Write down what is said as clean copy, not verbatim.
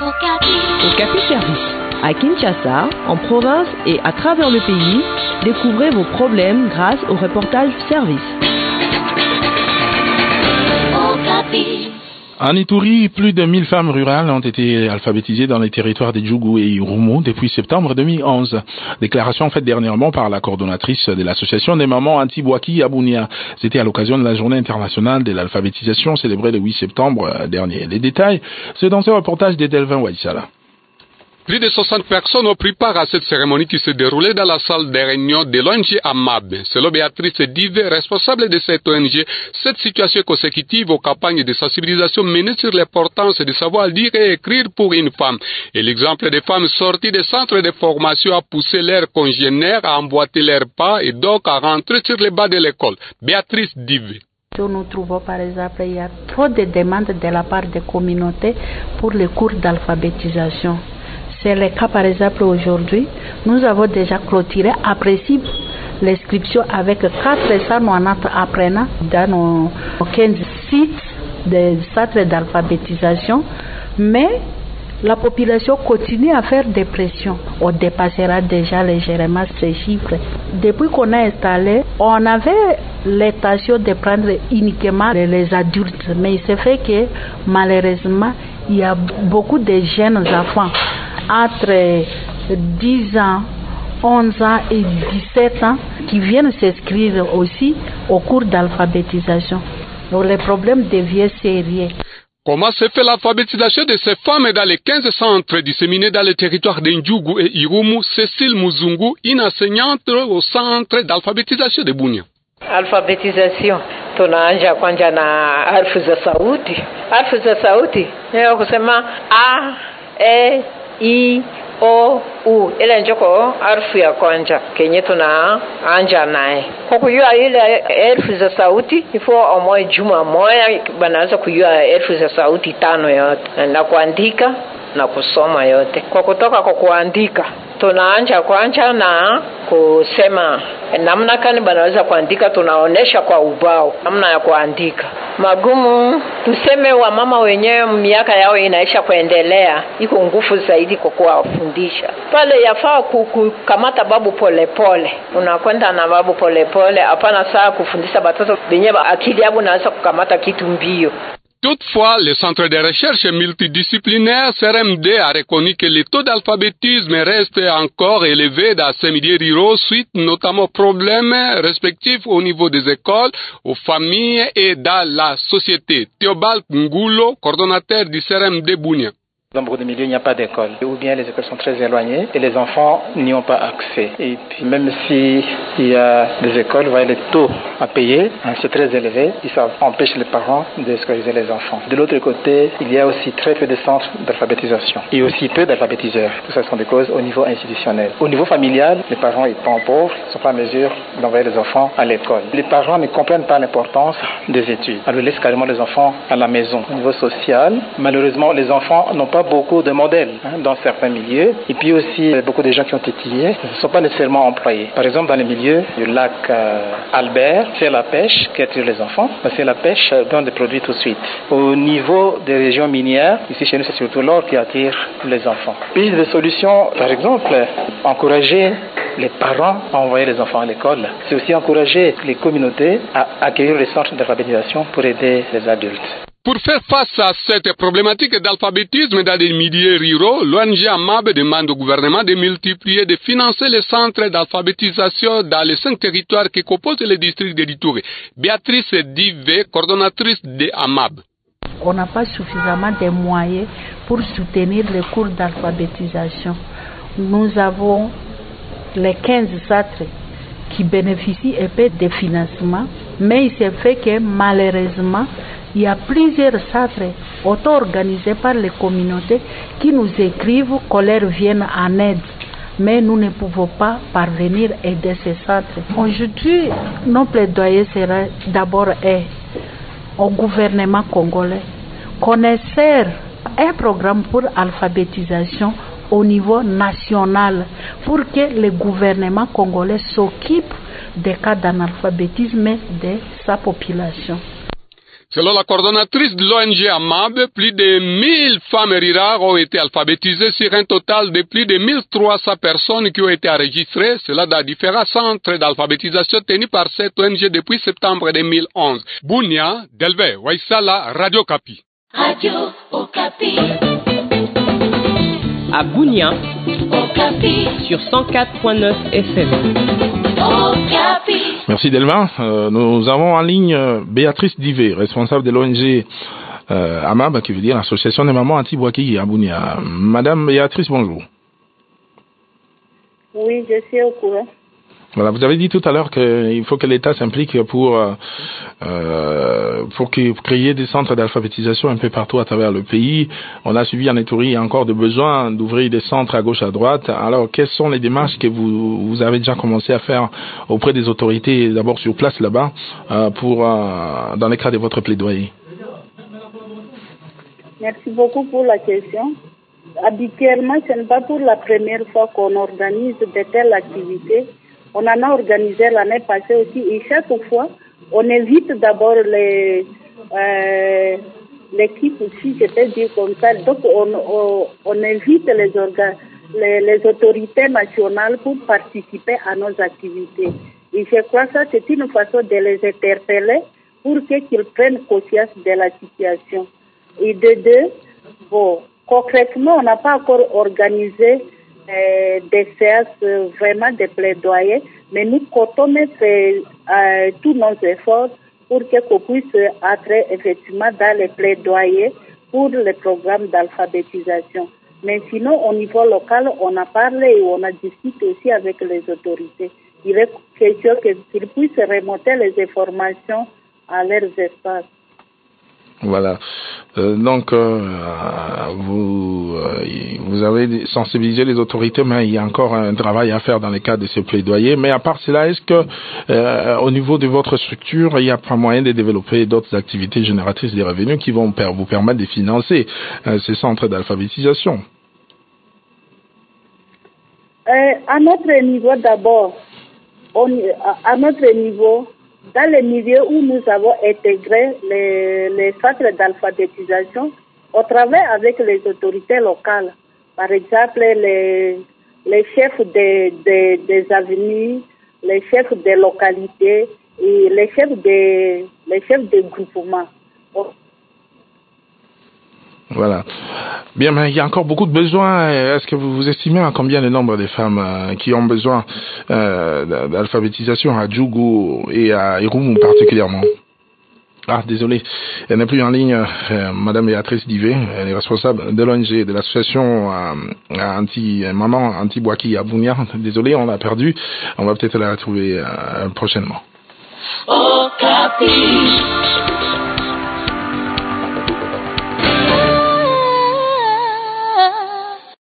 Okapi Service. À Kinshasa, en province et à travers le pays, découvrez vos problèmes grâce au reportage Service. En Ituri, plus de 1000 femmes rurales ont été alphabétisées dans les territoires de Djougou et Irumu depuis septembre 2011. Déclaration faite dernièrement par la coordonnatrice de l'association des mamans Antibouaki à Bunia. C'était à l'occasion de la journée internationale de l'alphabétisation célébrée le 8 septembre dernier. Les détails, c'est dans ce reportage de Delvin Waïsala. Plus de 60 personnes ont pris part à cette cérémonie qui se déroulait dans la salle de réunion de l'ONG AMAB. Selon Béatrice Dive, responsable de cette ONG, cette situation est consécutive aux campagnes de sensibilisation menées sur l'importance de savoir lire et écrire pour une femme. Et l'exemple des femmes sorties des centres de formation a poussé leurs congénères à emboîter leurs pas et donc à rentrer sur les bancs de l'école. Béatrice Dive. Nous trouvons par exemple il y a trop de demandes de la part des communautés pour les cours d'alphabétisation. C'est le cas par exemple aujourd'hui. Nous avons déjà clôturé à principe l'inscription avec 490 apprenants dans nos 15 sites de centres d'alphabétisation. Mais la population continue à faire des pressions. On dépassera déjà légèrement ces chiffres. Depuis qu'on a installé, on avait l'intention de prendre uniquement les adultes. Mais il se fait que malheureusement, il y a beaucoup de jeunes enfants entre 10 ans, 11 ans et 17 ans qui viennent s'inscrire aussi au cours d'alphabétisation. Donc les problèmes deviennent sérieux. Comment se fait l'alphabétisation de ces femmes dans les 15 centres disséminés dans le territoire d'Indjougou et Irumu? Cécile Muzungu, une enseignante au centre d'alphabétisation de Bunia. Alphabétisation tunaanza kwanza na harfu za sauti. Harfu za sauti ni kusema a, e, i, o, u. Ile njoko harfu ya kwanza kenye tunaanza naye. Kwa kujua ile herufi za sauti ifo omoe juma moja banaweza kujua herufi za sauti 5 yote na kuandika na kusoma yote. Kwa kutoka kwa kuandika tunaanza kwanza na kusema namna gani banaweza kuandika, tunaonesha kwa ubao namna ya kuandika. Magumu tuseme wa mama wenyewe miaka yao inaisha kuendelea, iko nguvu zaidi kwa kuwafundisha. Pale yafaa kukamata babu polepole. Unakwenda na babu polepole, hapana saa kufundisha watoto wenyewe akili yao naweza kukamata kitu mbio. Toutefois, le Centre de recherche multidisciplinaire CRMD a reconnu que le taux d'alphabétisme reste encore élevé dans ces milieux ruraux suite notamment aux problèmes respectifs au niveau des écoles, aux familles et dans la société. Théobald Ngulo, coordonnateur du CRMD Bunia. Dans beaucoup de milieux, il n'y a pas d'école, ou bien les écoles sont très éloignées et les enfants n'y ont pas accès. Et puis même s'il y a des écoles, vous voyez les taux à payer, c'est très élevé, et ça empêche les parents de scolarisera les enfants. De l'autre côté, il y a aussi très peu de centres d'alphabétisation et aussi peu d'alphabétiseurs. Tout ça sont des causes au niveau institutionnel. Au niveau familial, les parents étant pauvres ne sont pas en mesure d'envoyer les enfants à l'école. Les parents ne comprennent pas l'importance des études. Alors ils laissent carrément les enfants à la maison. Au niveau social, malheureusement, les enfants n'ont pas beaucoup de modèles dans certains milieux, et puis aussi beaucoup de gens qui ont étudié ne sont pas nécessairement employés. Par exemple, dans les milieux du lac Albert, c'est la pêche qui attire les enfants, parce que la pêche donne des produits tout de suite. Au niveau des régions minières, ici chez nous, c'est surtout l'or qui attire les enfants. Puis des solutions, par exemple, encourager les parents à envoyer les enfants à l'école. C'est aussi encourager les communautés à accueillir les centres d'alphabétisation pour aider les adultes. Pour faire face à cette problématique d'alphabétisme dans les milieux ruraux, l'ONG AMAB demande au gouvernement de multiplier, de financer les centres d'alphabétisation dans les 5 territoires qui composent le district de l'Ituri. Béatrice Dive, coordonnatrice de AMAB. On n'a pas suffisamment de moyens pour soutenir les cours d'alphabétisation. Nous avons les 15 centres qui bénéficient un peu de financement, mais il s'est fait que malheureusement, il y a plusieurs centres auto-organisés par les communautés qui nous écrivent qu'on leur vienne en aide. Mais nous ne pouvons pas parvenir à aider ces centres. Aujourd'hui, nos plaidoyers sera d'abord au gouvernement congolais qu'on insère un programme pour alphabétisation au niveau national pour que le gouvernement congolais s'occupe des cas d'analphabétisme de sa population. Selon la coordonnatrice de l'ONG AMAB, plus de 1000 femmes rurales ont été alphabétisées sur un total de plus de 1300 personnes qui ont été enregistrées, cela dans différents centres d'alphabétisation tenus par cette ONG depuis septembre 2011. Bunia, Delve, Waisala, Radio Kapi. Radio Okapi. À Bunia, Okapi. sur 104.9 FM. Okapi. Merci Delvin. Nous avons en ligne Béatrice Divé, responsable de l'ONG AMAB, qui veut dire l'Association des mamans anti-Bouaki à Bunia. Madame Béatrice, bonjour. Oui, je suis au courant. Voilà, vous avez dit tout à l'heure qu'il faut que l'État s'implique pour créer des centres d'alphabétisation un peu partout à travers le pays. On a suivi en Ituri, il y a encore de besoin d'ouvrir des centres à gauche, à droite. Alors, quelles sont les démarches que vous avez déjà commencé à faire auprès des autorités, d'abord sur place là-bas, dans le cadre de votre plaidoyer? Merci beaucoup pour la question. Habituellement, ce n'est pas pour la première fois qu'on organise de telles activités. On en a organisé l'année passée aussi et chaque fois, on évite d'abord l'équipe aussi, je peux dire comme ça. Donc, on évite les autorités nationales pour participer à nos activités. Et je crois que ça, c'est une façon de les interpeller pour qu'ils prennent conscience de la situation. Et de deux, concrètement, on n'a pas encore organisé des séances vraiment de plaidoyer, mais nous comptons mettre tous nos efforts pour qu'on puisse entrer effectivement dans les plaidoyers pour le programme d'alphabétisation. Mais sinon, au niveau local, on a parlé et on a discuté aussi avec les autorités. Il est question qu'ils puissent remonter les informations à leurs espaces. Voilà. Donc, vous avez sensibilisé les autorités, mais il y a encore un travail à faire dans le cadre de ce plaidoyer. Mais à part cela, est-ce que, au niveau de votre structure, il n'y a pas moyen de développer d'autres activités génératrices de revenus qui vont vous permettre de financer ces centres d'alphabétisation? À notre niveau d'abord, à notre niveau, dans les milieux où nous avons intégré les centres d'alphabétisation, on travaille avec les autorités locales. Par exemple, les chefs des avenues, les chefs des localités et les chefs des groupements. Voilà. Bien, mais il y a encore beaucoup de besoins. Est-ce que vous estimez à combien le nombre de femmes qui ont besoin d'alphabétisation à Djougou et à Irumu particulièrement? Ah, désolé, elle n'est plus en ligne, Madame Béatrice Divé, elle est responsable de l'ONG, de l'association Maman Anti-Bouaki à Bunia. Désolé, on l'a perdu. On va peut-être la retrouver prochainement. Okapi.